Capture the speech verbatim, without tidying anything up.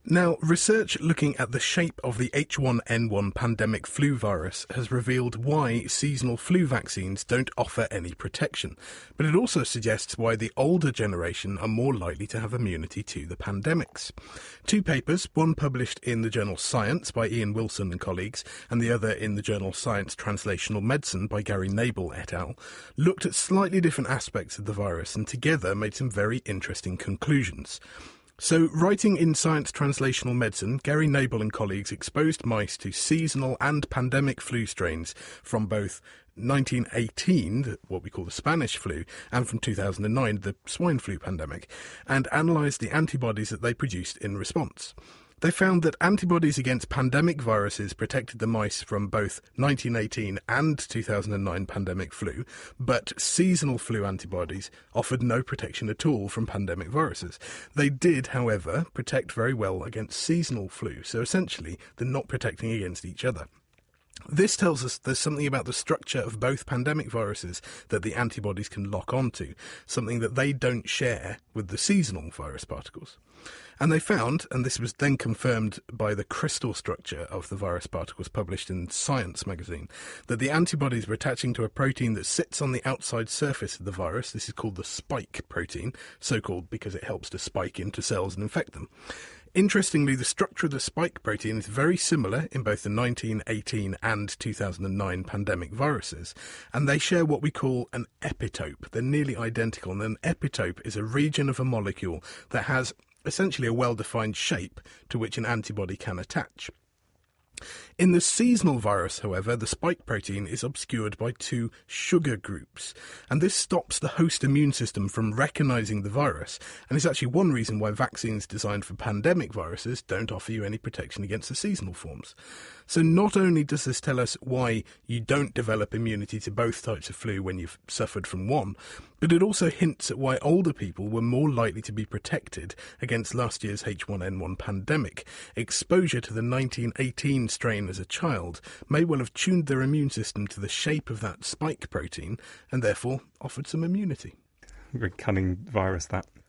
Now, research looking at the shape of the H one N one pandemic flu virus has revealed why seasonal flu vaccines don't offer any protection, but it also suggests why the older generation are more likely to have immunity to the pandemics. Two papers, one published in the journal Science by Ian Wilson and colleagues, and the other in the journal Science Translational Medicine by Gary Nabel et al., looked at slightly different aspects of the virus and together made some very interesting conclusions. So, writing in Science Translational Medicine, Gary Nabel and colleagues exposed mice to seasonal and pandemic flu strains from both nineteen eighteen, what we call the Spanish flu, and from two thousand nine, the swine flu pandemic, and analysed the antibodies that they produced in response. They found that antibodies against pandemic viruses protected the mice from both nineteen eighteen and two thousand nine pandemic flu, but seasonal flu antibodies offered no protection at all from pandemic viruses. They did, however, protect very well against seasonal flu, so essentially they're not protecting against each other. This tells us there's something about the structure of both pandemic viruses that the antibodies can lock onto, something that they don't share with the seasonal virus particles. And they found, and this was then confirmed by the crystal structure of the virus particles published in Science magazine, that the antibodies were attaching to a protein that sits on the outside surface of the virus. This is called the spike protein, so-called because it helps to spike into cells and infect them. Interestingly, the structure of the spike protein is very similar in both the nineteen eighteen and two thousand nine pandemic viruses, and they share what we call an epitope. They're nearly identical, and an epitope is a region of a molecule that has essentially a well-defined shape to which an antibody can attach. In the seasonal virus, however, the spike protein is obscured by two sugar groups, and this stops the host immune system from recognising the virus, and is actually one reason why vaccines designed for pandemic viruses don't offer you any protection against the seasonal forms. So not only does this tell us why you don't develop immunity to both types of flu when you've suffered from one, but it also hints at why older people were more likely to be protected against last year's H one N one pandemic. Exposure to the nineteen eighteen strain as a child may well have tuned their immune system to the shape of that spike protein and therefore offered some immunity. Very cunning virus, that.